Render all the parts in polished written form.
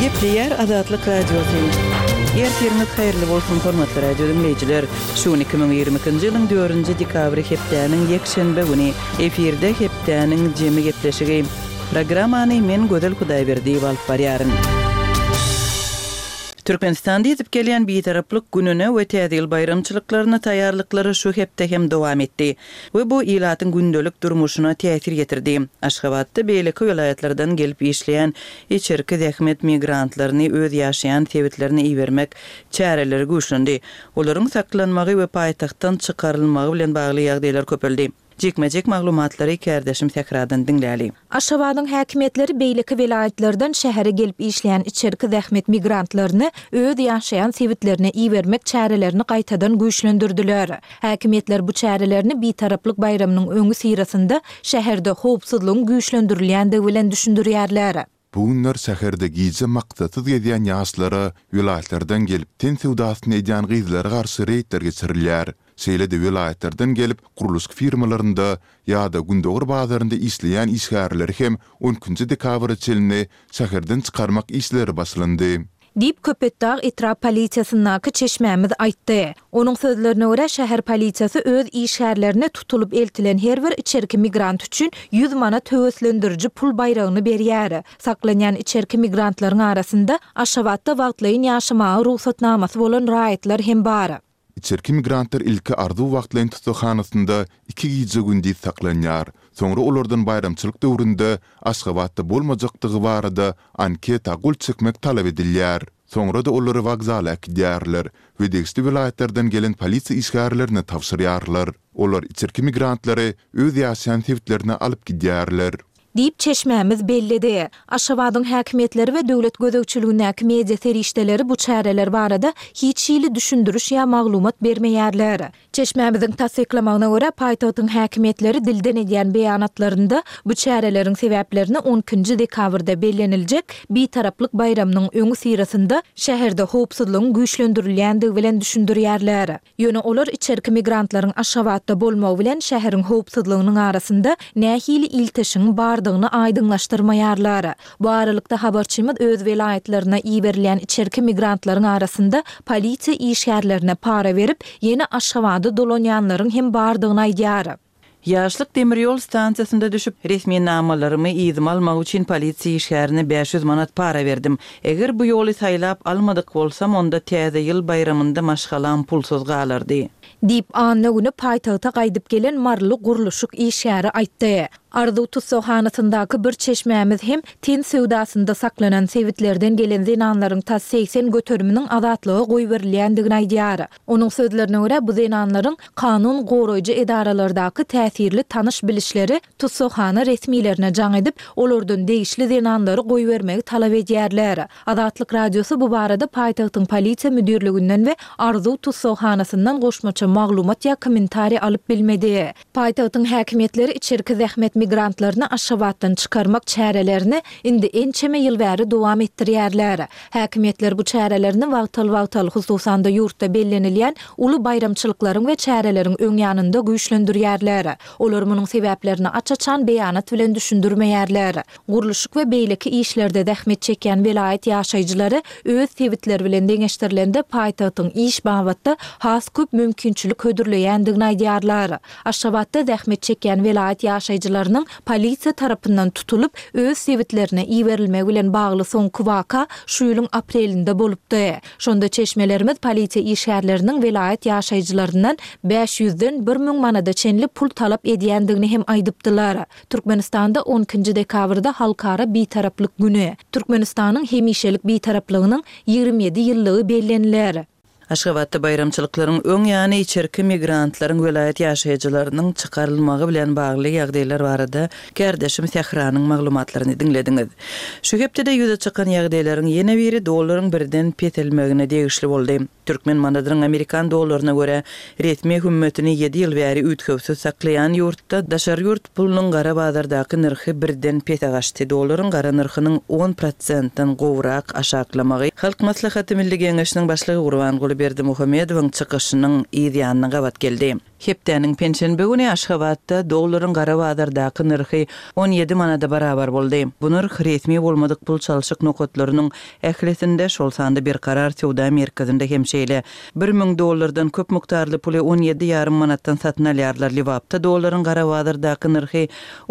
Gepleyer Azatlyk Radiosu. Ertiriniz hayırlı bolsun hormatly radio dinleyijiler. Şu 2022-nji ýylyň 4-nji dekabry hepdäniň ýekşenbe güni efirde hepdäniň jemi gepleşigi. Programmany men Gödel Hudaýberdi alyp barýaryn. Türkmenistanda ýetip gelýän bitaraplyk gününe we täzil bayramçylyklaryna taýýarlyklary şu hepde hem dowam etdi we bu ilatyň gündelik durmuşyna täsir getirdi. Aşgabatda beýleki vilayatlardan gelip işleýän içerki zähmet migrantlaryny öz ýaşaýan sebitlerini iýermek çäreleri güýçlendi. Olaryň saklanmagy we paýtagtdan çykarylmagy bilen bagly ýagdaýlar köpeldi. Jekmejek maglumatlary kärdeşim tekradan dinläli. Aşgabatyň häkimetleri beýleki vilayatlardan şähere gelip işleýän içerki zähmet migrantlaryny öz ýaşaýan sebitlerine iýermek çärelerini gaýtadan güýçlendirdiler. Häkimetler bu çärelerini bitaraplyk bayramynyň öňü sirasynda şäherde howpsuzlygyň güýçlendirilýändigi bilen düşündirýärler. Bu günler şäherde gize maksatsız gezýän ýaşlara vilayatlardan gelip ten sewdasyny edýän gyzlara garşy reýtler geçirilýär. Şeýle-de vilayatlardan gelip guruluş firmalarynda ýa-da gündögür bazarynda işleýän işgärleri hem 10-njy dekabr çelini şäherden çykarmak işleri başlandy. Dip Köpetdağ etraf polisiýasynyňky çeşmämiz aýtdy. Onuň sözlerine görä şäher polisiýasy öz işgärlerini tutulup eltilen her bir içerki migrant üçin 100 manat höweslendiriji pul bayragyny berýär. Saklanýan içerki migrantlaryň arasynda Aşgabatda wagtlaýyn ýaşamagy ruhsatnamasy bolan raýatlar hem bar. İçerki migrantlar ilki arzu wagtlaýyn tutuşanasynda 2 gije gündi saklanýar. Soňra olardan bayramçylyk döwründe Aşgabatda bolmajakdygy barada anketa gul çekmek talap edilýär. Soňra da olary wagzala gidýärler we degişli vilayatlardan gelen polisiýa işgärlerini tapşyrýarlar. Olar içerki migrantlary öz ýaşaýan sebitlerine alyp gidýärler. Dip çeşmämiz bellidi. Aşgabatyň häkimetleri we döwlet gözegçiligindäki media serişdeleri bu çäreler barada hiç ýyly düşündürüş ýa maglumat bermeýärler. Çeşmämiziň tasdiklamagyna görä paýtagtyň häkimetleri dilden edýän beýanatlarynda bu çärelerin sebäplerini 10-njy dekabrda bellenilejek bitaraplyk bayramynyň öňü sirasynda şäherde howpsuzlygyň güýçlendirilýändigi bilen düşündirýärler. Ýöne olar içerki migrantlaryň Aşgabatda bolmagy bilen şäheriň howpsuzlygynyň arasynda nähili ilteşiň bar aýdyňlaşdyrmaýarlar. Bu aralykda habarçymyz öz vilayatlaryna iýerilýän içerki migrantlaryň arasynda polisiýa işgärlerine para berip, ýene Aşgabatda dolanýanlaryň hem bardygyny aýdýar. Ýaşlyk demirýol stansiýasynda düşüp resmi namalarymy iýdim almak üçin polisiýa işgärine 500 manat para berdim. Eger bu ýoly saýlap almadyk bolsam, onda täze ýyl bayramynda maşgalam pulsuz galardy. Dip anna güni paýtagta gaýdyp gelen marly guruluşyk işgäri aýtdy. Arzu tutsohanasyndaky bir çeşmämiz hem ten sewdasynda saklanan sebitlerden gelen zenanlaryň ta 80 götürüminiň azatlygy goý berilýändigini aýdýar. Onuň sözlerine görä bu zenanlaryň kanun goraýjy edaralardaky täsirli tanış bilişleri tutsohana resmilerine jaň edip, olardan degişli zenanlary goý bermegi talap edýärler. Azatlyk radiosu bu barada paýtagtyň polisiýa müdürliginden we Arzu tutsohanasyndan goşmaça maglumat ýa kommentari alyp bilmedi. Paýtagtyň häkimetleri içerki zähmet migrantlaryny Aşgabatdan çykarmak çärelerini indi ençeme ýyl bäri dowam etdirýärler. Häkimetler bu çärelerini wagtal hususanda ýurtda bellenilýän uly bayramçylyklaryň we çäreleriň öň ýanynda güýçlendirýärler. Olar munyň sebäplerini açaçan beýanat bilen düşündirmeýärler. Guruluşyk we beýleki işlerde zähmet çekýän vilayat ýaşaýjylary öz sebitleri bilen deňeşdirilende paýtagtyň iş babatda has köp mümkinçilik hödürleýändigini aýdýarlar. Aşgabatda zähmet çekýän vilayat ýaşaýjylarynyň polisiýa tarapyndan tutulup öz sebitlerine iýerilmegi bilen bagly soňky waka şu ýylyň aprelinde bolupdy. Şonda çeşmelerimiz polisiýa işgärleriniň vilayat ýaşaýjylaryndan 500-den 1000 manada çenli pul talap edýändigini hem aýdypdylar. Türkmenistanda 10-njy dekabrda halkara bitaraplyk güni. Türkmenistanyň hemişelik bitaraplygynyň 27 ýyllygy bellenilýär. Aşgabatda bayramçylyklaryň öň ýany içerki migrantlaryň vilayat ýaşaýjylarynyň çykarylmagy bilen bagly ýagdaýlar barada kärdeşim Sehranyň maglumatlaryny dinlediňiz. Şu hepde de ýüze çykan ýagdaýlaryň ýene biri dollaryň birden petelmegine degişli boldy. Türkmen manadyryň Amerikan dollaryna görä resmi hökümetini 7 ýyl bäri ütkewsiz saklaýan ýurtda daşar ýurt pulunyň gara bazardaky nirhi birden pete gaçdy. Dollaryň gara nirhynyň 10%-dan gowrak aşaklamagy Halk Maslahaty Milli Geňeşiniň başlygy Gurban Berdi Muhammedowyň çykyşynyň ýa-da gabat geldi. Hepdäniň pensiýen bugüne Aşgabatda dollaryň gara bazardaky nyrhy 17 manada barabar boldy. Bu nyrh resmi bolmadyk pul çalşyk nokatlarynyň ählisinde şol sanda bir karar Sowda merkezinde hemşeýle $1000 köp mukdarly puly 17,5 manatdan satyn alýarlar. Liwapda dollaryň gara bazardaky nyrhy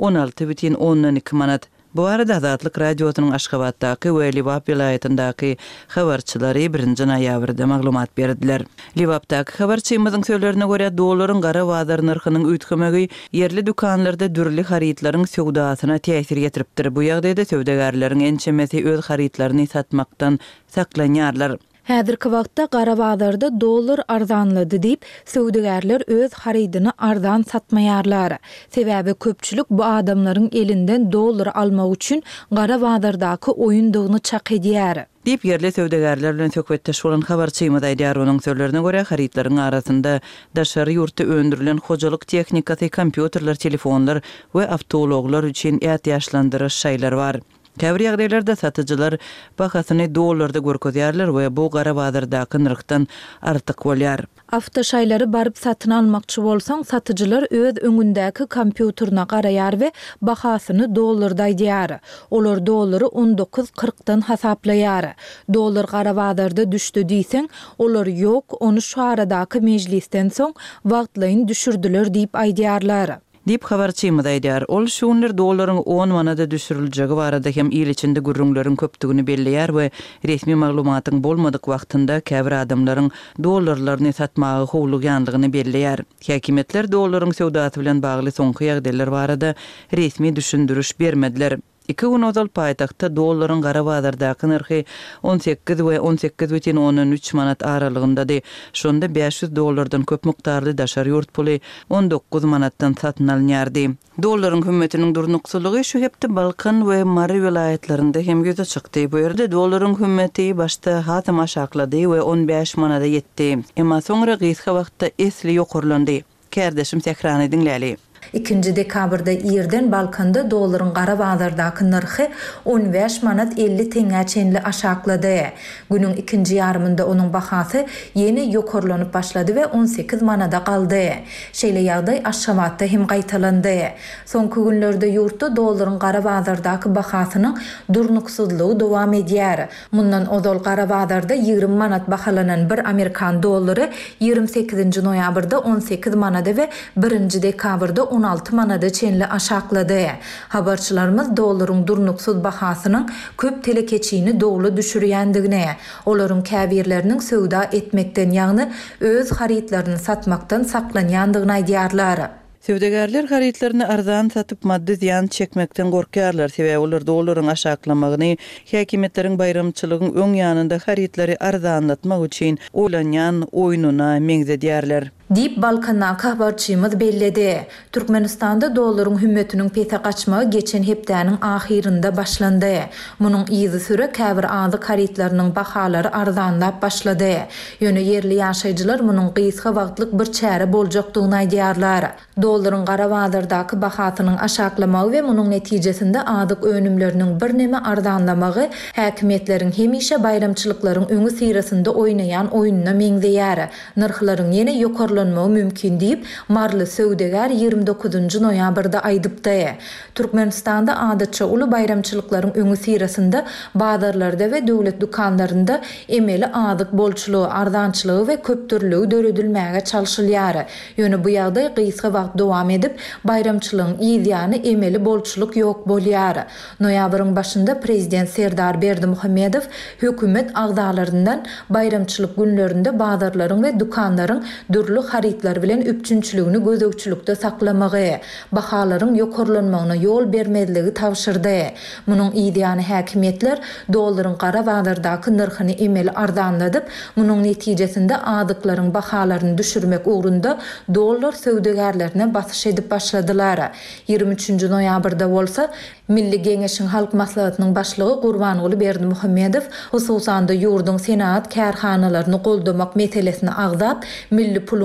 16,2 manat. Bu arada Azatlyk radiosynyň Aşgabatdaky we Liwap vilayatindaky habarçylary 1-nji noýabrda maglumat berdiler. Liwapdaky habarçymyzyň söýlerine görä dollaryň gara bazar nyrhynyň üýtgemegi yerli dukanlarda dürli haritlaryň sowdasyna täsir getiripdir. Bu ýagdaýda sowdagarlaryň ençemesi öz haritlaryny satmakdan saklanýarlar. Häzirki wagtda gara bazarda dollar arzanlady diýip sowdagarlar öz haridyny arzan satmaýarlar. Sebäbi köpçülik bu adamlaryň elinden dollar almak üçin gara bazardaky oýundygyny çak edýär. Dip yerli sowdagarlar bilen söhbetdeş bolan habarçymyz aýdýar. Onuň sözlerine görä haritlaryň arasynda daşary ýurtda öndürilen hojalyk tehnikasy, kompýuterler, telefonlar we awtologlar üçin ýaşlandyryş şaýlar bar. Käbir ýagdaýlarda satyjylar bahasyny dollarda görkezýärler we bu gara bazardaky nyrhdan artyk bolýar. Awtoşaýlary baryp satyn almakçy bolsaň, satyjylar öz öňündäki kompýuterine garaýar we bahasyny dollarda aýdýar. Olar dollary 19.40-dan hasaplaýar. Dollar gara bazarda düşdi diýseň, olar ýok, onu şu aradaky mejlisden soň wagtlaýyn düşürdiler diýip aýdýarlar. Dip habarçymyz aýdýar. Ol şuňlar dollaryň 10 manada düşüriljegi barada hem ýyl içinde gürrüňleriň köpdigini belleýär we resmi maglumatyň bolmadyk wagtynda käbir adamlaryň dollarlaryny satmagy howlugyanlygyny belleýär. Häkimetler dollaryň sowdasy bilen bagly soňky ýagdaýlar barada resmi düşündürüş bermediler. 2 gün ozal paýtagtda dollaryň gara bazardaky nyrhy 18 we 18,13 manat aralygyndady. Şonda $500 köp mukdarly daşary ýurt puly 19 manatdan satyn alınýardy. Dollaryň hümmetiniň durnuksulygy şu hepde Balkan we Mari vilayetlerinde hem göze çykdy. Bu ýerde dollaryň hümmeti başta hatym aşaklady we 15 manada ýetdi. Emma soňra gysga wagtda esli ýokurlandy. Kärdeşim tekrarny dinläli. 2 dekabrda ýerden Balkanda dollaryň gara bazardaky nyrhy 15 manat 50 teňe çenli aşaklady. Günüň ikinji ýarymynda onuň bahasy ýeni ýokurlanyp başlady we 18 manada galdy. Şeýle ýagdaý Aşgabatda hem gaýtalandy. Soňky günlerde ýurtda dollaryň gara bazardaky bahasynyň durnuksuzlygy dowam edýär. Mundan ozal gara bazarda 20 manat bahalanan bir Amerikan dollary 28-nji noýabrda 18 manada we 1-nji dekabrda 16 manada çenli aşaklady. Habarçylarymız dollaryň durnuksuz bahasynyň köp telekeçini dogly düşürýändigine, olaryň käbirleriniň sowda etmekden ýagny öz haritlaryny satmakdan saklanýandygyny aýdýarlar. Sowdagarlar haritlaryny arzan satyp maddi ziýan çekmekden gorkýarlar. Sebäbi olar dollaryň aşaklamagyny häkimetleriň bayramçylygyň öň ýanynda haritlary arzanlatmak üçin olanýan oýunyna meňzedýärler. Dip Balkan'a habarçymyz belledi. Türkmenistanda dollaryň hümmetiniň pete gaçmagy geçen hepdäniň ahirinde başlandy. Munyň izi süre käbir azyk haritlarynyň bahalary arzanlap başlady. Ýöne yerli ýaşaýjylar munyň gysga wagtlyk bir çäre boljakdygyny aýdýarlar. Dollaryň gara bazardaky bahasynyň aşaklamagy we munyň netijesinde azyk önümleriniň bir neme arzanlamagy häkimetleriň hemişe bayramçylyklaryň öňü sirasynda oýnaýan oýunyna meňzeýär. Nyrhlaryň ýene ýokurlanmagy mümkin diýip marly sowdagar 29-njy noýabrda aýdypdy. Türkmenistanda adatça uly bayramçylyklaryň öňü sirasynda bazarlarda we döwlet dukanlarynda emeli azyk bolçulugy, arzançylygy we köpdürlügi döredilmäge çalşylýar. Ýöne bu ýagdaý gysga wagt dowam edip bayramçylygyň ýyzyany emeli bolçuluk ýok bolýar. Noýabryň başynda prezident Serdar Berdimuhammedow hökümet agdalaryndan bayramçylyk günlerinde bazarlaryň we dukanlaryň dürli haritlar bilen üpçünçülügini gözegçülükde saklamagy, bahalaryň ýokurlanmagyna ýol bermediligi tawşyrdy. Munyň ýyzyany häkimetler dollaryň gara bazardaky nyrhyny emeli arzanladyp, munyň netijesinde azyklaryň bahalaryny düşürmek ugrunda dollar sowdagarlaryna basyş edip başladylar. 23-nji noýabrda bolsa Milli Geňeşiň Halk Maslahatynyň başlygy Gurbanuly Berdimuhammedow hususan da ýurduň senat kärhanalaryny goldamak meselesini agzap, milli pulun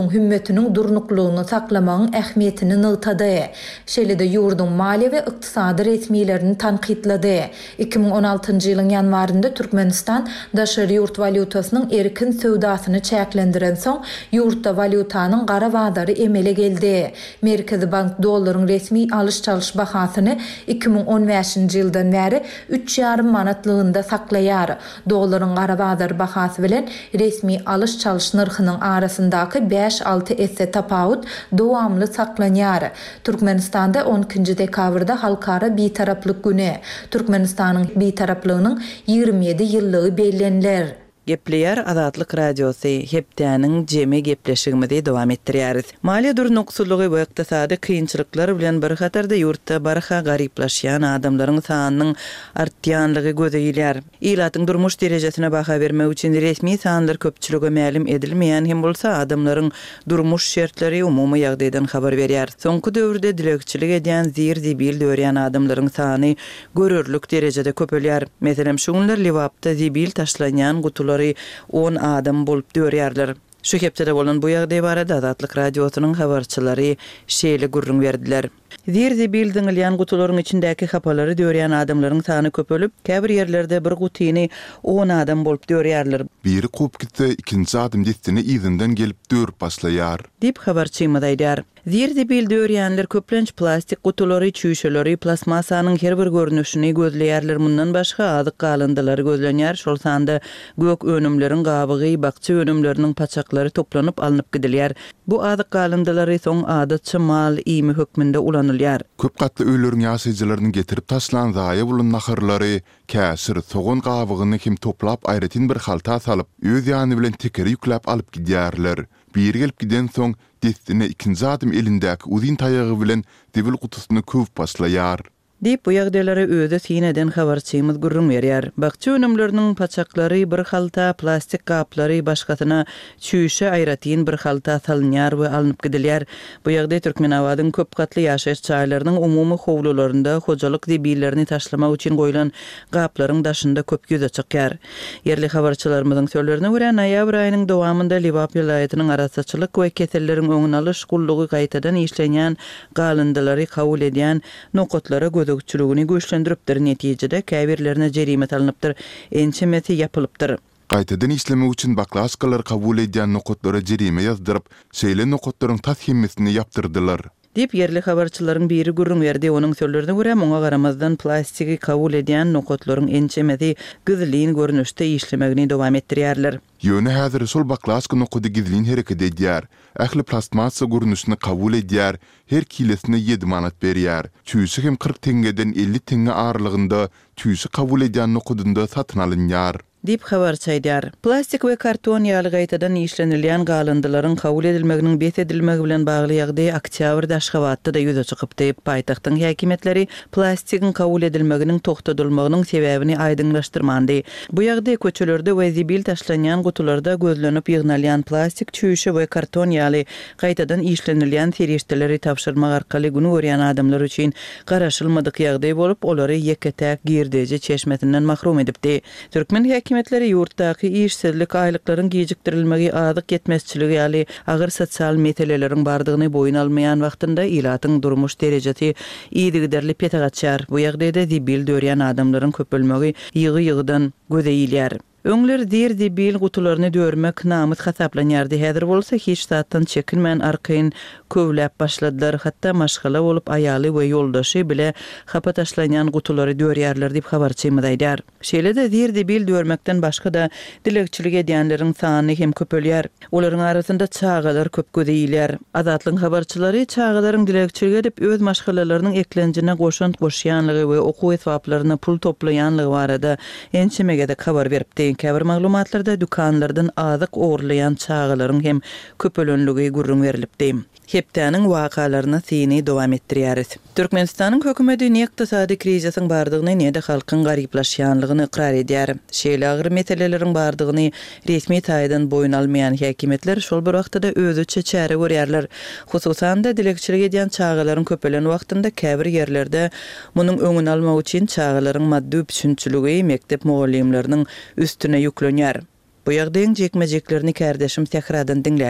ýurdun hümmetiniň durnuklugyny saklamagyň ähmiýetini nygtady. Şeýle-de ýurdun maliýe we ykdysady resmiýetlerini tanqidlady. 2016-njy ýylyň ýanwarynda Türkmenistan daşary ýurt valutasynyň erkin söwdasyny çäklendiren soň ýurtda valutanyň gara bazary emele geldi. Merkezi Bank dollaryň resmi alış-çalış bahasyny 2015-nji ýyldan bäri 3,5 manatlygynda saklaýar. Dollaryň gara bazary bahasy bilen resmi alış-çalış narhynyň arasyndaky 5-6 esse tapawut dowamly saklanýar. Türkmenistanda 12-nji dekabrda halkara bitaraplyk güni. Türkmenistanyň bitaraplygynyň 27 ýyllygy bellenler. Gepleýär Azatlyk radiosu hepdäniň jeme gepleşigimizde dowam etdirýäris. Maliýe durnukçylygy we ykdysady kynçylyklar bilen bir hatarda ýurtda barha garyplaşýan adamlaryň sanynyň artýanlygy gözeýilýär. Ilatyň durmuş derejesine baha bermek üçin resmi sanlar köpçülüge ma'lum edilmeýän hem bolsa adamlaryň durmuş şertleri umumy ýagdaýdan habar berýär. Soňky döwürde dilekçilik edýän zir-zibil dörýän adamlaryň sany görürlük derejede köpelýär. Meselem şu günler Liwapda zibil taşlanýan gutular 10 adam bolup dörýärler. Şu hepde bolan bu ýagdaý barada Azatlyk radiosynyň habarçylary şeýle gurrun berdiler. Zir-zibil diňilýän gutularyň içindäki hapalary dörýän adamlaryň sany köpelip, käbir ýerlerde bir gutyny 10 adam bolup dörýärler. Biri kup gitse, ikinci adam destini izinden gelip dörüp başlaýar. Dip habarçymyz aýdýar. Zir-zibil dörýänler köplenç plastik gutulary, çüýşeleri, plasmasanyň her bir görnüşini gözleýärler. Mundan başga azyk galındylary gözlenýär. Şol sanda gök önümleriň gabygy, bakça önümleriniň paçaklary toplanyp alınıp gidilýär. Bu azyk galındylary soň adatçy mal ýymy hökmünde ulanylýar. Köp gatly öýleriň ýaşaýjylaryny getirip taşlan zaýa bolan naharlary, käsir, soğun gabygyny kim toplap aýratyn bir halta salyp, öz ýany bilen tekeri ýükläp alyp gidýärler. Bir gelip giden soň destine ikinci adam elindäki uzun taýagy bilen debil gutusyny köp başlaýar. Dip bu ýagdaýlary öýde sineden habarçymyz gurrun berýär. Bakça önümleriniň paçaklary, bir halta plastik gaplary, başgasyna çüýşe aýratyn bir halta salynýar we alınıp gidilýär. Bu ýagdaý Türkmenawadyň köp gatly ýaşaýyş çaýlarynyň umumy howlularynda hojalyk dibillerini taşlamak üçin goýulan gaplaryň daşynda köp göze çykýar. Yerli habarçylarymyzyň sözlerine görä, noýabr aýynyň dowamynda Liwap ýylaýatynyň arasaçylyk we keselleriň öňüne alyş gullugy gaýtadan işlenýän galındylary kabul edýän nokotlara gözükçülüğünü güçlendiripdir. Netijede käbirlerine jerimet alınıpdyr. Ençemeti yapılıpdyr. Gaýtadan işlemek üçin baklaskalar kabul edýän nokotlara jerime ýazdyryp, şeýle nokotlaryň tashimmesini ýaptyrdylar. Dip yerli habarçylaryň biri gurrun berdi. Onuň sözlerine görä, muňa garamazdan plastiki kabul edýän nokotlaryň ençemeti gizliň görnüşde işlemegini dowam etdirýärler. Ýöne häzir şol baklaska nokoty gizliň hereket edýär. Ähli plastmasa görnüşini kabul edýär. Her kilesine 7 manat berýär. Çüýsü hem 40 tengeden 50 tenge aralygynda çüýsü kabul edýän nokotynda satyn alynýar. Dip habarçaýdýar. Plastik we karton ýaly gaýtadan işlenilýän galyndylaryň kabul edilmeginiň bet edilmegi bilen bagly ýagdaý oktýabrda Aşgabatda da ýüze çykyp diýip paýtagtyň häkimetleri plastikiň kabul edilmeginiň togtadylmagynyň sebäbini aýdynlaşdyrmandy. Bu ýagdaý köçelerde we zibil taşlanýan gutularda gözlenip ýygnalýan plastik çüýşe we karton ýaly gaýtadan işlenilýän serişdeleri tapşyrmak arkaly güni görýän adamlar üçin garaşylmadyk ýagdaý bolup, olary ýeketäk girdeje çeşmetinden mahrum edipdi. Türkmen häkimetleri ýurtdaky işsizlik aýlyklaryň gijikdirilmegi, azyk yetmezçiligi ýaly agyr sosial meseleleriň bardygyny boýun almaýan wagtynda ilatyň durmuş derejesi ýygy derlip ýetagatçar. Bu ýagdaýda zibil dörýän adamlaryň köpelmegi ýygy-ýygydan gözeýilýär. Öňler zir-zibil gutularyny dörmek namyt hasaplanýardy. Häzir bolsa hiç zatdan çekinmän arkaýyn kövläp başladylar. Hatda maşgala bolup aýaly we ýoldaşy bile hapa taşlanýan gutulary dörýärler diýip habarçymyz aýdýar. Şeýle-de zir-zibil dörmekden başga da dilekçilik edýänleriň sany hem köpelýär. Olaryň arasynda çağalar köp gözeýilýär. Azatlyň habarçylary çağalaryň dilekçilik edip öz maşgalalarynyň eklenjine goşýanlygy we okuw esaplaryna pul toplaýanlygy barada ençemege de habar beripdi. Käbir maglumatlarda dükanlardan azyk oğurlayan çağalaryň hem köpelönlügi gurrun berilipdi. Hepdäniň wakalaryna seni dowam etdirýäris. Türkmenistanyň hökümeti ykdysady krizisyň bardygyny näde halkyň garyplaşýanlygyny ikrar edýär. Şeýle agyr meseleleriň bardygyny resmi taýdan boýun almaýan häkimetler şol bir wagtda özüçe çäre görýärler. Hususan da dilekçilik edýän çağalaryň köpelen wagtynda käbir ýerlerde munyň öňüni almak üçin çağalaryň maddi düşünçiligi mektep mugallimleriniň üstüne ýüklenýär. Bu ýagdaýyň jekmejeklerini kärdeşim tekradan dinläli.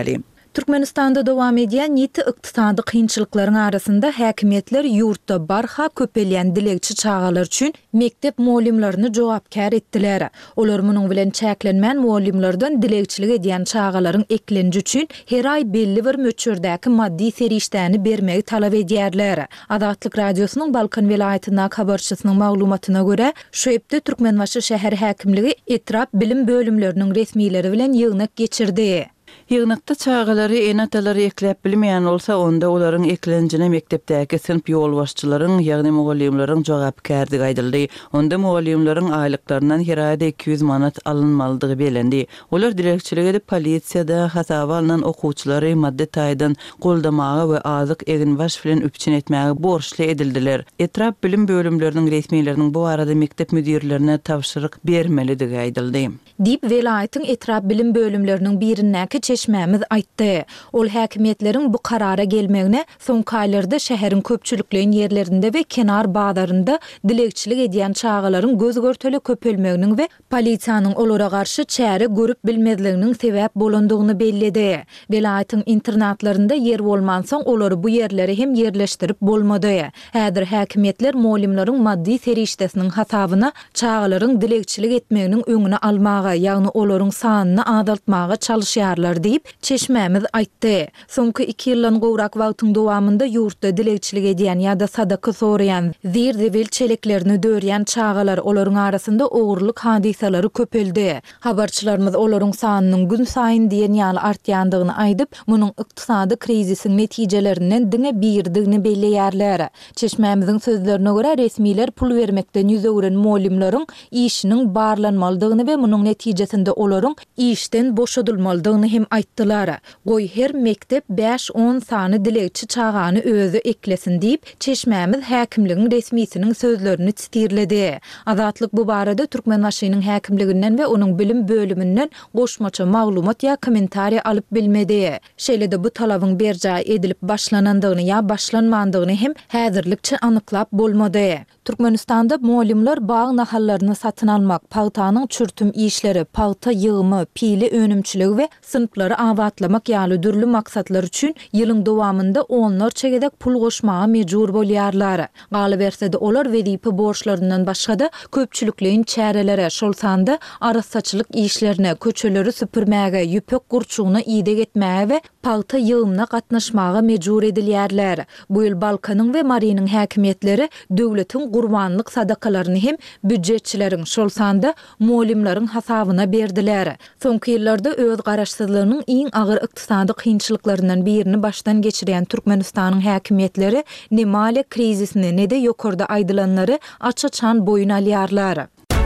Türkmenistanda dowam edýän ýiti ykdysady kynçylyklaryň arasynda häkimetler ýurtda barha köpelýän dilegçi çagalar üçin mektep muallimlerini jogapkär etdiler. Olar munyň bilen çäklenmän muallimlerden dilegçilik edýän çagalaryň eklenji üçin her ay belli bir möçürdäki maddi serişdäni bermegi talap edýärler. Adatlyk radiosynyň Balkan welaýatyna habarçysynyň maglumatyna görä, şu epde Türkmenbaşy şäher häkimligi etrap bilim bölümleriniň resmiýleri bilen ýygnak geçirdi. Ýygnakda çagalary enatalary ekläp bilmeýän bolsa, onda olaryň eklenjine mektepdäki sinp ýolbaşçylaryň, ýagny mugallimlaryň jogapkärligi aýdyldy. Onda mugallimlaryň aýlyklaryndan her aýda 200 manat alynmalydygy belendi. Olar direkçilik edip polisiýada hasaba alynan okuwçylary maddi taýdan goldamagy we azyk egin baş bilen üpçün etmäge borçly edildiler. Etrap bilim bölümleriniň resmiýleriniň bu arada mektep müdirlerine tapşyryk bermelidigi aýdyldy. Dip welaýatyň etrap bilim bölümleriniň birindäki çeşmämiz aýtdy. Ol häkimetleriň bu karara gelmegine soňky aýlarda şäheriň köpçülikliň ýerlerinde we kenar bazarynda dilegçilik edýän çagalaryň göz görteli köpelmeginiň we polisiýanyň olara garşy çäre görüp bilmezliginiň sebäp bolandygyny bellidi. Welaýatyň internatlarynda ýer bolmansoň olary bu ýerlere hem ýerleşdirip bolmady. Häzir häkimetler muallimlaryň maddi serişdesiniň hasabyna çagalaryň dilegçilik etmeginiň öňüne almagy, ýagny olaryň sanyny azaltmagy çalışýarlar diýip çeşmämiz aýtdy. Soňky 2 ýyldan gowrak wagtyň dowamında ýurtda dilegçilik edýän ýa-da sadaka soraýan, zir-zewil çeleklerini dörýän çagalar olaryň arasynda ogurlyk hadisalary köpeldi. Habarçylarymyz olaryň sanynyň gün saýyn diýen ýaly artýandygyny aýdyp, munyň ykdysady krizisiň netijelerinden diňe birdigini belleýärler. Çeşmämiziň sözlerine görä resmiýler pul bermekden ýüzegüren muallimlaryň işiniň barlanmalydygyny we munyň netijesinde olaryň işden boşadylmalydygyny hem aýtdylar. Goý her mektep 5-10 sany dilegçi çagany özü eklesin diýip çeşmämiz häkimligiň resmiýetiniň sözlerini çitirledi. Azatlyk bu barada Türkmenbaşynyň häkimliginden we onuň bilim bölüminden goşmaça maglumat ýa kommentariýa alyp bilmedi. Şeýle-de bu talabyň berjaý edilip başlanandygyny ýa başlanmandygyny hem häzirlikçe anyklap bolmady. Türkmenistanda muallimler bağ nahallaryny satyn almak, pagtanyň çürtüm işleri, pagta ýygymy, pili önümçiligi we sınıfları awatlamak ýaly dürli maksatlar üçin ýylyň dowamında onlarça gedek pul goşmaga mejbur bolýarlar. Galyberse de olar wezipe borçlaryndan başga-da köpçülikliň çärelere, şol sanda arasaçylyk işlerine, köçeleri süpürmäge, ýüpek gurçugyna ýydak etmäge we pagta ýygymyna gatnaşmaga mejbur edilýärler. Bu ýyl Balkanyň we Mariniň häkimetleri döwletiň gurbanlyk sadakalaryny hem büdjetçileriň şol sanda muallimlaryň hasabyna berdiler. Soňky ýyllarda öz garaşsyzlygynyň iň agyr ykdysady kynçylyklaryndan birini başdan geçirýän Türkmenistanyň häkimetleri nemale krizisini ne-de ýokarda aýdylanlary açaçan boyun alýarlar.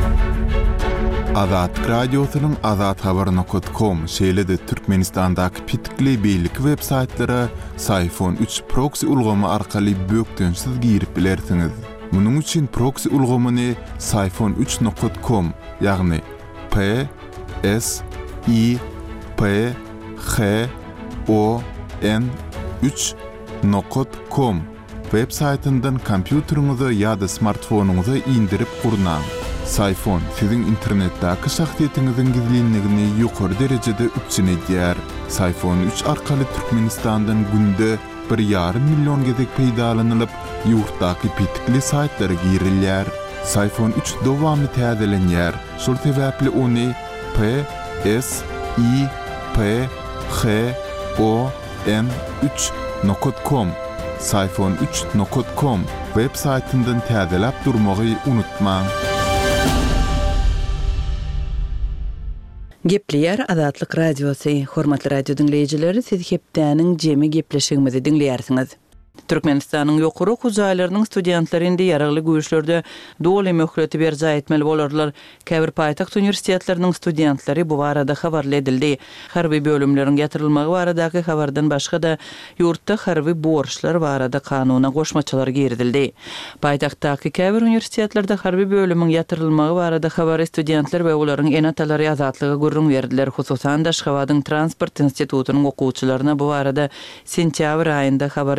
Azat radiosynyň azathabar.com şeýle-de Türkmenistandaky pitikli beýlik web saytlara Sayfon 3 proxy ulgamy arkaly bökdönsiz girip bilersiňiz. Munyň üçin proxy ulgamyny sayfon3.com ýagny PSYPHON3.com web saytyndan kompýuteriňize ýa-da smartfonuňyza indirip gurnaň. Sayfon siziň internetdäki şahsiýetiňiziň gizlinligini ýokary derejede üpçün edýär. Sayfon 3 arkaly Türkmenistandan günde 1,5 milyon gezek peýdalanylyp, ýurtdaky pitikli saytlara girilýär. Sayfon 3 dowamly täzelenýär. Şol sebäpli ony PSYPHON3.com sayfon3.com web saytyndan täzelep durmagy unutmaň. Gepleýär Azatlyk radiosy. Hormatly radio dinleýijileri, siz hepdäniň jemi gepleşigimizi dinleýärsiňiz. Türkmenistanyň ýokary okuw jaýlarynyň studentlary indi ýaragly güýçlerde doly möhüreti berjä etmeli bolarlar. Käbir paýtagt universitetleriniň studentleri bu barada habarly edildi. Harby bölümleriň ýatyrylmagy baradaky habardan başga-da ýurtda harby borçlar barada kanuna goşmaçylar girdildi. Paýtagtdaky käbir universitetlerde harby bölümiň ýatyrylmagy barada habar studentler we olaryň enatalary azatlygy gurrun berdiler. Hususan Daşgabatyň transport institutynyň okuwçylaryna bu barada sentýabr aýynda habar berilipdir.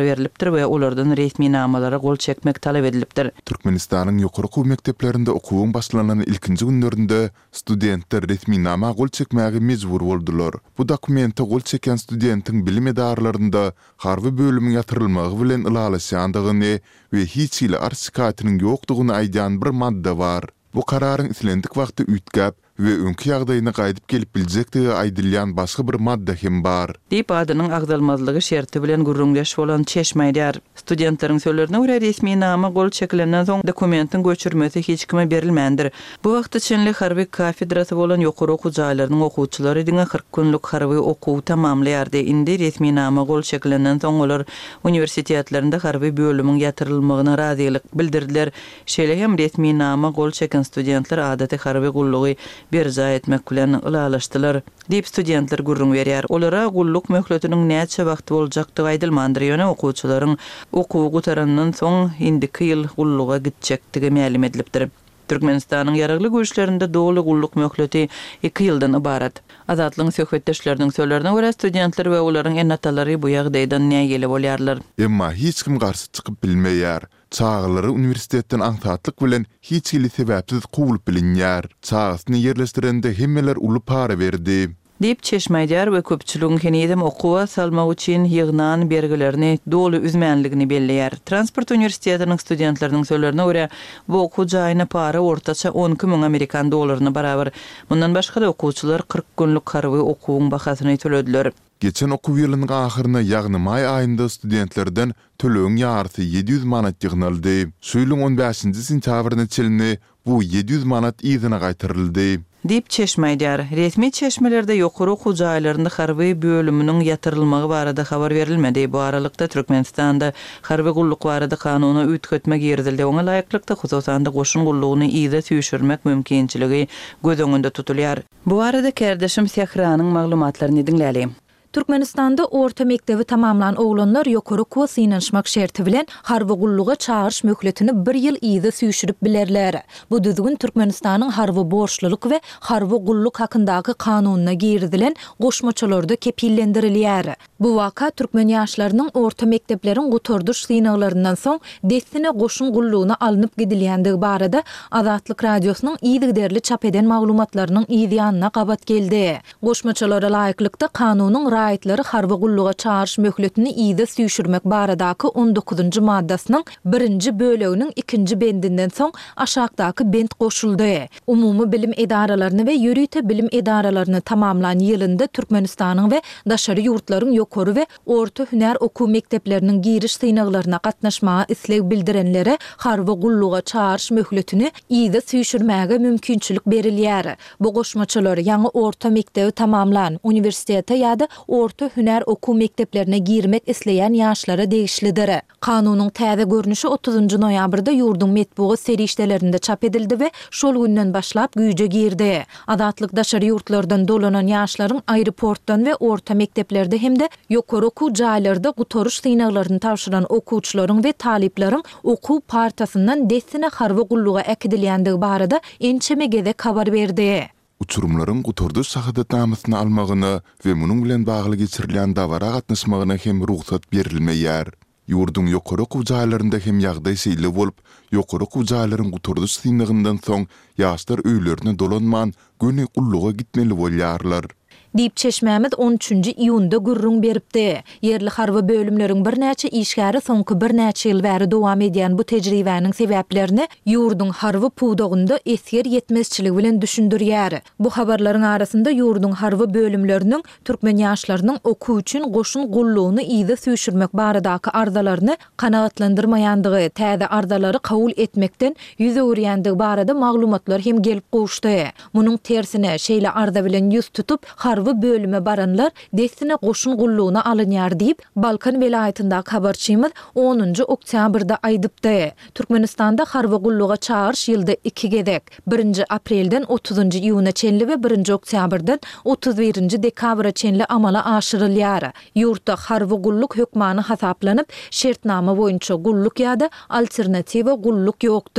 studentler we olardan resmi namalara gol çekmek talep edilipdir. Türkmenistanyň ýokary okuw mekdeplerinde okuwyň başlanyň ilkinji günlerinde studentler resmi nama gol çekmäge mejbur boldular. Bu dokumente gol çeken studentiň bilim edarlarynda harby bölümiň ýatyrylmagy bilen ılalaşýandygyny we hiç ile arşikatynyň ýokdugyny aýdan bir madda bar. Bu kararyň islendik wagty ütgäp we öňki ýagdaýyna gaýdyp gelip biljekdigi aýdylýan başga bir madda hem bar. Diýip adynyň agdalmazlygy şerti bilen gurrungaş bolan çeşmeýär. Studentleriň sözlerine görä resmi nama gol çekilenden soň dokumentin göçürmesi hiç kime berilmändir. Bu wagt içinde harby kafedrasy bolan ýokary okuw jaýlarynyň okuwçylary diňe 40 günlük harby okuw tamamlaýardy. Indi resmi nama gol çekilenden soň olar universitetlerinde harby bölümiň ýatyrylmagyna razylyk bildirdiler. Şeýle hem resmi nama gol çeken studentler adaty harby gullugy berja etmek bilen ılalaşdylar. Diýip studentler gurrun berýär. Olara gulluk möhletiniň näçe wagt boljakdygy aýdylmandyr. Ýöne okuwçylaryň okuw gutarandan soň indiki ýyl gulluga gitjekdigi ma'lum edilipdir. Türkmenistanyň ýaragly güýçlerinde doly gulluk möhleti 2 ýyldan ibarat. Azatlyň söhbetdeşleriniň sözlerine görä studentler we olaryň ennatalary bu ýagdaýdan näme gelip bolýarlar. Emma hiç kim garşy çykyp bilmeýär. Çağlary universitetden aňsatlyk bilen hiç ýyly sebäpsiz gowulyp bilinýär. Çağsyny ýerleşdirende hemmeler uly para berdi. Diýip çeşmeýär we köpçüligiň kenedem okuwa salmak üçin ýygnan bergilerini doly üzmänligini belleýär. Transport universitetiniň studentleriniň sözlerine görä bu okuw jaýyna para ortaça 12 000 Amerikan dollaryna barabar. Bundan başga da okuwçylar 40 günlük harby okuwyň bahasyny төлediler. Geçen okuw ýylynyň ahyryna ýagny may aýynda studentlerden tölegiň ýarysy 700 manat ýygnaldy. Şu ýylyň 15-nji sentýabryna çelini bu 700 manat ýygyna gaýtyryldy. Diýip çeşmeýär. Resmi çeşmelerde ýokary okuw jaýlarynda harby bölüminiň ýatyrylmagy barada habar berilmedi. Bu aralykda Türkmenistanda harby gulluk barada kanuny ütgetmek ýerdildi. Oňa laýyklykda hususanda goşun gullugyny ýyda süýşürmek mümkinçiligi göz öňünde tutulýar. Bu arada kardeşim Sehranyň maglumatlaryny dinläli. Türkmenistanda orta mektebi tamamlan oglanlar ýokary okuwa synanyşmak şerti bilen harby gulluga çağırış möhletini 1 ýyl ýyda süýşürip bilerler. Bu düzgün Türkmenistanyň harby borçluluk we harby gulluk hakyndaky kanunyna girdilen goşmaçalarda kepillendirilýär. Bu waka türkmen ýaşlarynyň orta mektepleriň gutorduş synaglarynyň soň destine goşun gullugyna alınıp gidilýändigi barada Azatlyk radiosynyň ýygyderli çap eden maglumatlarynyň ýygyanyna gabat geldi. Goşmaçalara laýyklykda kanunyň raýatlary harby gulluga çağırış möhletini ýyda süýşürmek baradaky 19-njy maddasynyň 1-nji böleginiň 2-nji bendinden soň aşagdaky bend goşuldy. Umumy bilim edaralaryny we ýörüte bilim edaralaryny tamamlan ýylynda Türkmenistanyň we daşary ýurtlaryň ýokary we orta hüner okuw mekdepleriniň giriş synaglaryna gatnaşmagy isleg bildirenlere harby gulluga çağırış möhletini ýyda süýşürmäge mümkinçilik berilýär. Bu goşmaçalar ýaňy orta mekdebi tamamlan universitete ýa-da orta hüner okuw mekdeplerine girmek isleýän ýaşlara degişlidir. Kanunyň täze görnüşi 30-njy noýabrda ýurdun metbugy serişdelerinde çap edildi we şol günden başlap güýje girdi. Azatlyk daşary ýurtlardan dolanan ýaşlaryň aeroportdan we orta mekdeplerde hemde ýokary okuw jaýlarynda gutoruş synaglaryny tapşyran okuwçylaryň we talipleriň okuw partasyndan destine harby gulluga ekidilýändigi barada ençeme gezek habar berdi. Uçurumlaryň gutorduş şahadatnamasyny almagyna we munyň bilen bagly geçirilýän dawara gatnaşmagyna hem ruhsat berilmeýär. Ýurdun ýokary okuw jaýlarynda hem ýagdaý şeýle bolup, ýokary okuw jaýlaryň gutorduş synagyndan soň ýaşlar öýlerine dolanman göni gulluga gitmeli bolýarlar. Diýip çeşmämiz 13-nji iýunda gurrun beripdi. Yerli harby bölümleriň bir näçe işgäri soňky bir näçe ýyl bäri dowam edýän bu tejribäniň sebäplerini ýurdun harby puwdugynda esger ýetmezçilik bilen düşündirýär. Bu habarlaryň arasynda ýurdun harby bölümleriniň türkmen ýaşlarynyň okuw üçin goşun gullugyny ýyda süýşürmek baradaky arzalaryny kanagatlandyrmaýandygy, täze arzalary kabul etmekden ýüz öwürýändigi barada maglumatlar hem gelip goşdy. Munyň tersine şeýle arza bilen ýüz tutup harby bölüme baranlar destine goşun gullugyna alynýar diýip Balkan welaýatyndaky habarçymyz 10-njy oktýabrda aýdypdy. Türkmenistanda harby gulluga çağırış ýylda 2 gezek. 1-nji aprelden 30-njy iýuna çenli we 1-nji oktýabrdan 31-nji dekabra çenli amala aşyrylýar. Ýurtda harby gulluk hökmany hasaplanyp, şertnama boýunça gulluk ýa-da alternatiwa gulluk ýokdur.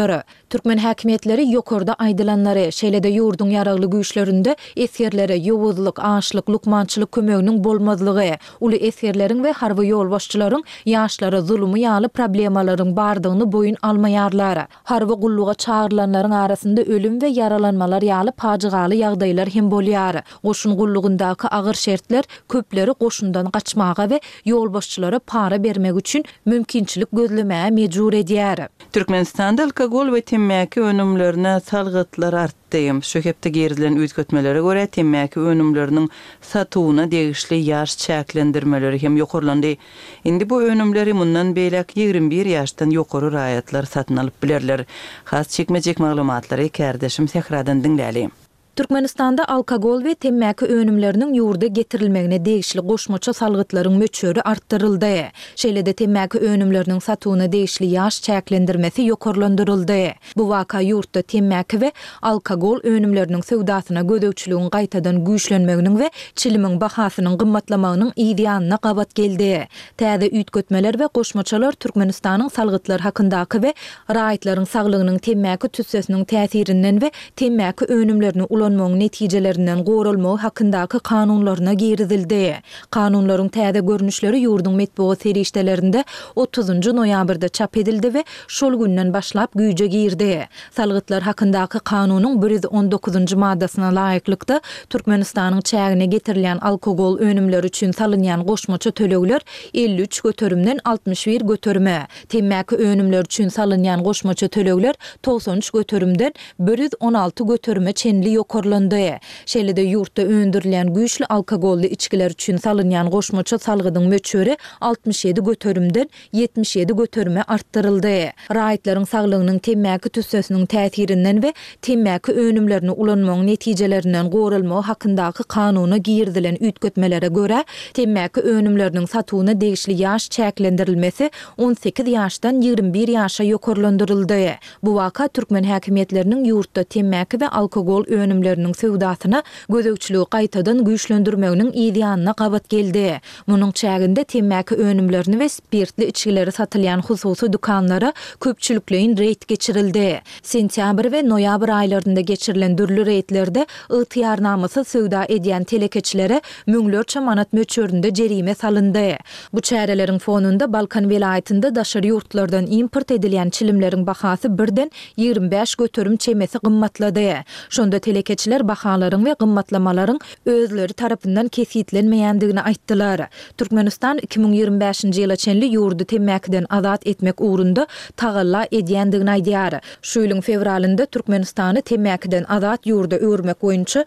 Türkmen häkimetleri ýokarda aýdylanlary şeýlede ýurdun ýaragly güýçlerinde esgerlere ýowuzlyk, aşlyk, lukmançylyk kömeginiň bolmazlygy, uly esgerleriň we harby ýol başçylaryň ýaşlara zulmy ýaly problemalaryň bardygyny boyun almaýarlar. Harby gulluga çağırılanlaryň arasynda ölüm we yaralanmalar ýaly pajigaly ýagdaýlar hem bolýar. Goşun gullugyndaky agyr şertler köpleri goşundan gaçmaga we ýol başçylara para bermek üçin mümkinçilik gözlemäge mejbur edýär. Türkmenistanda alkogol we temmäki önümlerine salgytlar artdy. Şöhepde gerilen üýtgetmelere görä temmäki önümleriniň satywyna degişli ýaş çäklendirmeleri hem ýokarlandy. Indi bu önümleri mundan beýlek 21 ýaşdan ýokary raýatlar satyn alyp bilerler. Has çekmejek maglumatlary kärdeşim Sehradan dinläli. Türkmenistanda alkogol we temmäki önümleriniň ýurda getirilmegine degişli goşmaça salgytlaryň möçüri artdyryldy. Şeýlede temmäki önümleriniň satywyna degişli ýaş çäklendirmesi ýokarlandyryldy. Bu waka ýurtda temmäki we alkogol önümleriniň sewdasyna gödökçiligiň gaýtadan güýçlenmeginiň we çilimiň bahasynyň gymmatlamagynyň ideýanyna gabat geldi. Täze üýtgetmeler we goşmaçalar Türkmenistanyň salgytlar hakyndaky we raýatlaryň saglygynyň temmäki tüssesiniň täsirinden we temmäki önümlerini ulanmagyň netijelerinden gorulmagy hakyndaky kanunlaryna girizildi. Kanunlaryň täze görnüşleri ýurdun metbuat serişdelerinde 30 noýabrda çap edildi we şol günden başlap güýje girdi. Salgytlar hakyndaky kanunyň 119 maddasyna laýyklykda Türkmenistanyň çägine getirilen alkogol önümleri üçin salynýan goşmaça tölegler 53 götürümden 61 götürme, temmäki önümler üçin salynýan goşmaça tölegler 93 götürümden 116 götürme çenli ýokarlandy. Şeýlede ýurtda öndürilen güýçli alkogolly içkiler üçin salynýan goşmaça salgydyň möçüri 67 götürümden 77 götürme artdyryldy. Raýatlaryň saglygynyň temmäki tüssesiniň täsirinden we temmäki önümlerini ulanmagyň netijelerinden gorulmagy hakyndaky kanuny girdilen üýtgetmelere görä temmäki önümleriniň satywyna degişli ýaş çäklendirilmesi 18 ýaşdan 21 ýaşa ýokarlandyryldy. Bu waka türkmen häkimetleriniň ýurtda temmäki we alkogol önümleriniň sewdasyna gödökçiligi gaýtadan güýçlendirmeginiň ideýanyna gabat geldi. Munyň çäginde temmäki önümlerini we spirtli içkileri satylýan hususy dukanlara köpçülikleýin reýt geçirildi. Sentýabr we noýabr aýlarynda geçirilen dürli reýtlerde ygtyýarnamasy sewda edýän telekeçilere müňlerçe manat möçürinde jerime salyndy. Bu çäreleriň fonunda Balkan welaýatynda daşary ýurtlardan import edilýän çilimleriň bahasy birden 25 götürüm çemesi gymmatlady. Şonda telekeçiler bahalaryň we gymmatlamalaryň özleri tarapyndan kesitlenmeýändigini aýtdylar. Türkmenistan 2025-nji ýyla çenli ýurdu temmäkiden azat etmek uğrunda tagalla edýändigini aýdýar. Şu ýylyň fevralynda Türkmenistany temmäkiden azat ýurda öwürmek boýunça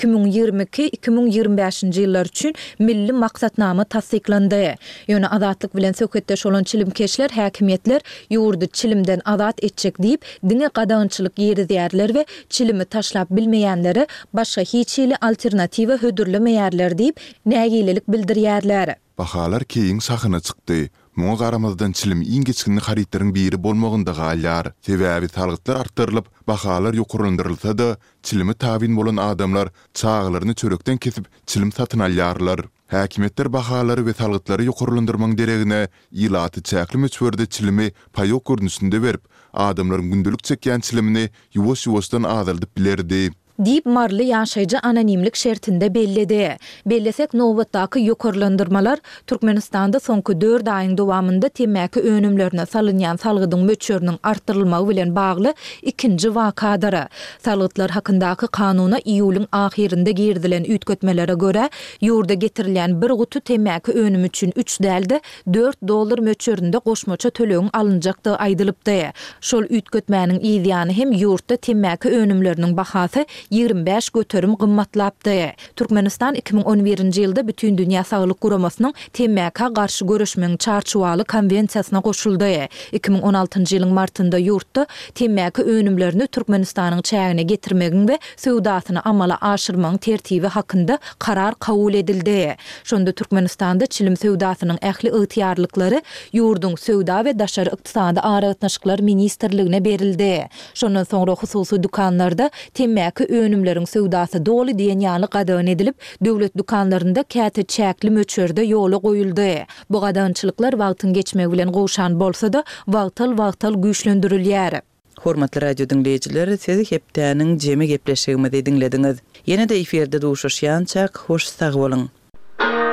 2022-2025-nji ýyllar üçin milli maksatnama tasdiklandy. Ýöne azatlyk bilen söhbetdeş bolan çilimkeşler häkimetler ýurdu çilimden azat etjek diýip diňe gadançylyk ýerizýärler we çilimi taşlap bilmeýänleri başga hiç ýyly alternatiwa hödürlemeýärler diýip nägililik bildirýärler. Bahalar keyin sahyna çykdy. Muňa garamazdan çilim iň geçkini haritlaryň biri bolmagynda galýar. Sebäbi salgytlar artdyrylyp, bahalar ýokarlandyrylsa-da, çilimi tabin bolan adamlar çağlaryny çörekden kesip çilim satyn alýarlar. Häkimetler bahalary we salgytlary ýokarlandyrmaň deregine ýylaty çäkli möçberde çilimi paýok görnüşinde berip, adamlaryň gündelik çekýän çilimini ýuwaş-ýuwaşdan azaldyp bilerdi. Diýip marly ýaşaýjy anonimlik şertinde belledi. Bellesek nowatdaky ýokarlandyrmalar Türkmenistanda soňky 4 aýyň dowamında temmäki önümlerine salynýan salgydyň möçüriniň artdyrylmagy bilen bagly ikinji wakadyr. Salgytlar hakyndaky kanuna iýulyň ahirinde girdilen üýtgetmelere görä ýurda getirilen bir gutu temmäki önüm üçin 3 dälde $4 möçürinde goşmaça tölegiň alınjakdy aýdylypdy. Şol üýtgetmäniň ideýany hem ýurtda temmäki önümleriniň bahasy 25 götürüm gymmatlapdy. Türkmenistan 2011-nji ýylda bütün dünýä saglyk guramasynyň temmäke garşy görüşmeň çarçuwaly konwensiýasyna goşuldy. 2016-njy ýylyň martynda ýurtda temmäke önümlerini Türkmenistanyň çägine getirmegiň we sewdasyny amala aşyrmagyň tertibi hakynda karar kabul edildi. Şonda Türkmenistanda çilim sewdasynyň ähli ygtyýarlyklary ýurdun sewda we daşary ykdysady aragatnaşyklar ministrligine berildi. Şondan soňra hususy dukanlarda temmäki önümleriň sewdasy doly diýen ýaly gadan edilip, döwlet dukanlarynda käte çäkli möçürde ýola goýuldy. Bu gadançylyklar wagtyň geçmegi bilen gowşan bolsa-da, wagtal güýçlendirilýär. Hormatly radio dinleyijiler, sizi hepdäniň jemi gepleşigimi dinlediňiz. Ýene-de eferde duşuşýançak hoş sag bolun.